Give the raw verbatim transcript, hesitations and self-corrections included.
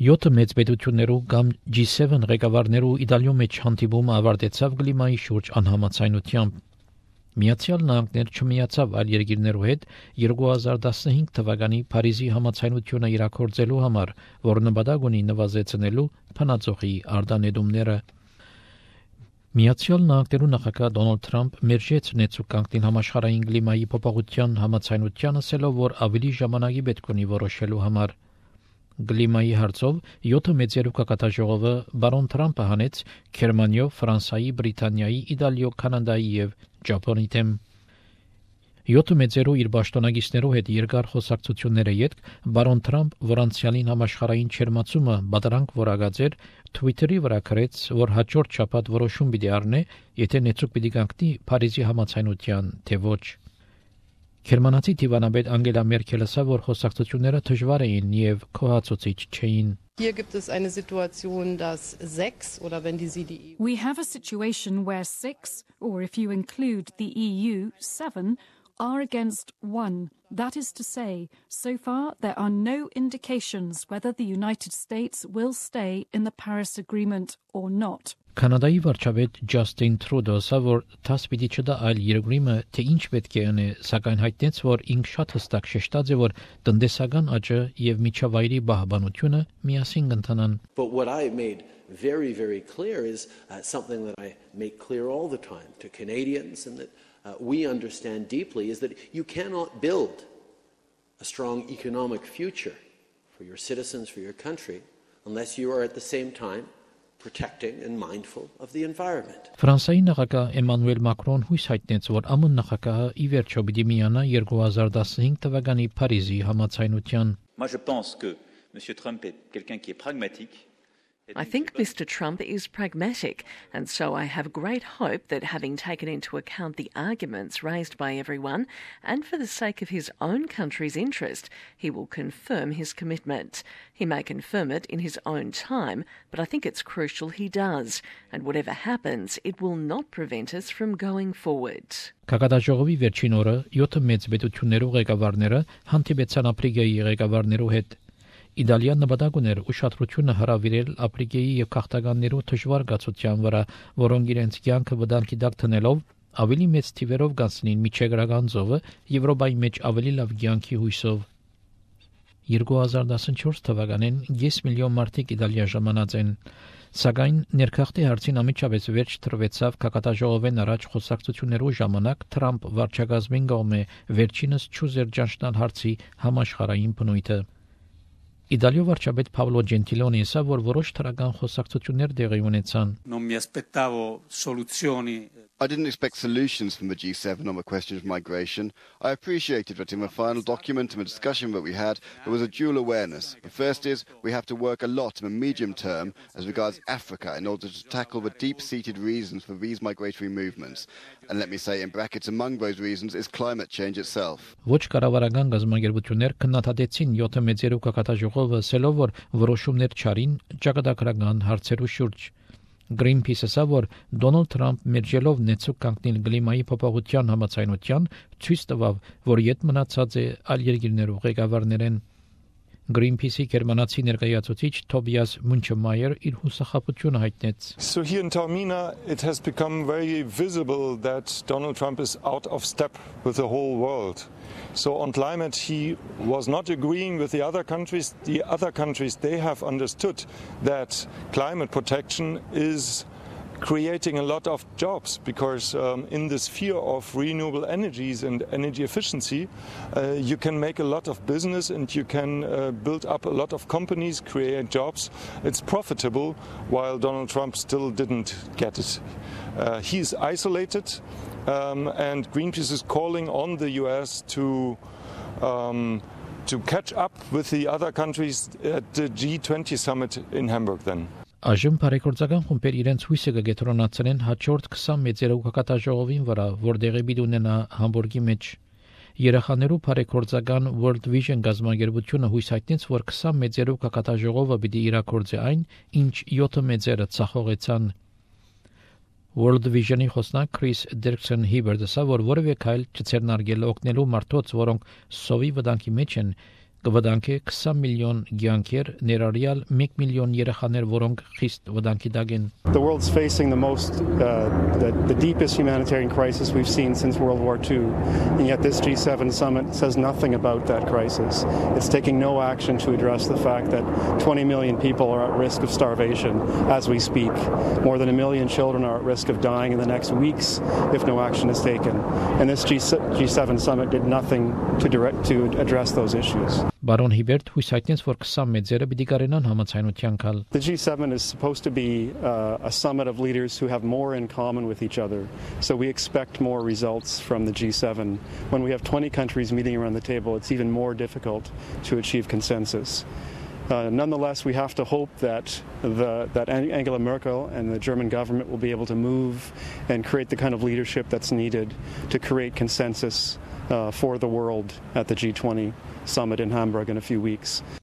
յոթ մեծ պետություններու կամ G seven ղեկավարներու Իտալիո մեջ հանդիպումը ավարտեցավ կլիմայի շուրջ անհամաձայնությամբ։ Միացյալ Նահանգներ չմիացավ այլ երկիրներու հետ երկու հազար տասնհինգ թվականի Փարիզի համաձայնությունը իրագործելու համար, որ նպատակ ունի նվազեցնելու փնածողի արտանետումները։ Միացյալ Նահանգներու նախագահ Դոնալդ Թրամփ մերժեց նեցուկ կանգնել համաշխարհային կլիմայի փոփոխության համաձայնության, ասելով, որ ավելի ժամանակի պետք ունի որոշելու համար։ Կլիմայի հարցով յոթ մեծերու կակատաժողովը բարոն Թրամփը հանեց Գերմանիո, Ֆրանսիայի, Բրիտանիայի, Իտալիո, Կանադայի եւ Ճապոնի դեմ։ յոթ մեծերու իր պաշտոնագետներու հետ երկար խոսակցությունները յետք բարոն Թրամփ, որ անցյալին համաշխարհային չերմացումը բادرանք որակած էր, Twitter-ի վրա գրեց, որ հաջորդ շաբաթ որոշում պիտի առնե, եթե նեցուկ պիտի կանգնի Փարիզի համաձայնության, թե ոչ։ Գերմանացի դիվանաբեդ Անգելա Մերքելը ասավ, որ խոսակցությունները դժվար էին եւ քոհացուցիչ չէին։ Hier gibt es eine Situation, dass sechs oder wenn die Sie die E U We have a situation where six, or if you include the E U, seven, are against one. That is to say, so far there are no indications whether the United States will stay in the Paris Agreement or not. Կանադայի վարչապետ Ջասթին Թրուդոն ասավ, որ դաս պիտի չդա այլ երկրիմը, թե ինչ պետք է անի, սակայն հայտնեց, որ ինք շատ հստակ շեշտած է, որ տնտեսական աճը եւ միջավայրի բահբանությունը միասին կընթանան։ But what I made very, very clear is uh, something that I make clear all the time to Canadians and that uh, we understand deeply is that you cannot build a strong economic future for your citizens, for your country, unless you are at the same time protecting and mindful of the environment. Ֆրանսիայի նախագահ Էմանուել Մակրոն հույս հայտնեց, որ ԱՄՆ նախագահը ի վերջո պիտի միանա երկու հազար տասնհինգ թվականի Փարիզի համաձայնության։ Moi je pense que Monsieur Trump est quelqu'un qui est pragmatique. I think Mister Trump is pragmatic, and so I have great hope that having taken into account the arguments raised by everyone, and for the sake of his own country's interest, he will confirm his commitment. He may confirm it in his own time, but I think it's crucial he does, and whatever happens, it will not prevent us from going forward. Կակատաժողովի վերջին օրը յոթ մեծ պետություններու ղեկավարները հանդիպեցան Աֆրիկայի ղեկավարներու հետ։ Իտալիան նպատակ ուներ ուշադրությունը հրավիրել Աֆրիկայի եւ քաղաքականներու դժվար գացության վրա, որոնք իրենց կյանքը վտանգի տակ դնելով ավելի մեծ թիվերով կանցնին միջեգրական ծովը Եվրոպայի մեջ ավելի լավ կյանքի հույսով։ երկու հազար տասնչորս թվականին կես միլիոն մարդիկ Իտալիա ժամանած են, սակայն ներքախտի հարցին ամիջապես վերջ տրվեցավ կակատաժողովեն առաջ խոսակցություններու ժամանակ Թրամփ վարչակազմին կողմէ վերջինս չուզեր ճանչնալ հարցի համաշխարհային բնույթը։ Իտալիո վարչապետ Պավլո Ջենտիլոնի ասավ, որ որոշ թրական խոսակցություններ տեղի ունեցան։ Non mi aspettavo soluzioni. I didn't expect solutions from the G seven on the question of migration. I appreciated that in the final document and the discussion that we had, there was a dual awareness. The first is we have to work a lot in the medium term as regards Africa in order to tackle the deep-seated reasons for these migratory movements. And let me say in brackets, among those reasons is climate change itself. Ոչ կառավարական գազམ་ագերբություններ քննադատեցին յոթ մեծերու կակատաժողովը, ասելով, որ որոշումներ չարին ճակատագրական հարցերու շուրջ։ Greenpeace ասավ, որ Դոնալդ Թրամփ մերժելով նեցուկ կանգնել կլիմայի փոփոխության համաձայնության, ցույց տվավ, որ յետ մնացած է այլ երկրներու ղեկավարներեն։ Greenpeace-ի գերմանացի ներկայացուցիչ Թոբիաս Մունչեմայեր իր հուսախաբությունը հայտնեց։ So here in Taormina it has become very visible that Donald Trump is out of step with the whole world. So on climate he was not agreeing with the other countries. The other countries, they have understood that climate protection is creating a lot of jobs because um, in the sphere of renewable energies and energy efficiency, uh, you can make a lot of business and you can uh, build up a lot of companies, create jobs. It's profitable, while Donald Trump still didn't get it. Uh, he's isolated, um, and Greenpeace is calling on the U S to um, to catch up with the other countries at the G twenty summit in Hamburg then. Այժմ բարեգործական խումբեր իրենց հույսը կգետրոնացնեն հաջորդ քսան մեծերու կակատաժողովին վրա, որտեղի պիտի ունենա Համբուրգի մեջ։ Երեխաներու բարեգործական World Vision գազམ་ագերբությունը հույս հայտնեց, որ քսան մեծերու կակատաժողովը պիտի իրագործի այն, ինչ յոթ մեծերը ցախողեցան։ World Vision-ի խոսնակ Քրիս Դերքսոն Հիբերտը ասա, որ որևէ քայլ չցերնարգել օգնելու մարդոց, որոնք սովի վտանգի մեջ են, կվտանգի twenty միլիոն գյանքեր, ներառյալ one միլիոն երեխաներ, որոնք խիստ վտանգի տակ են։ The world's facing the most, uh, the, the deepest humanitarian crisis we've seen since World War Two, and yet this G seven summit says nothing about that crisis. It's taking no action to address the fact that twenty million people are at risk of starvation as we speak. More than a million children are at risk of dying in the next weeks if no action is taken. And this G seven summit did nothing to direct to address those issues. Բարոն Հիբերտ հույս հայտնեց, որ twenty մեծերը պիտի կարենան համաձայնության գալ։ The G seven is supposed to be uh, a summit of leaders who have more in common with each other. So we expect more results from the G seven. When we have twenty countries meeting around the table, it's even more difficult to achieve consensus. Uh, nonetheless, we have to hope that the, that Angela Merkel and the German government will be able to move and create the kind of leadership that's needed to create consensus uh, for the world at the G twenty summit in Hamburg in a few weeks.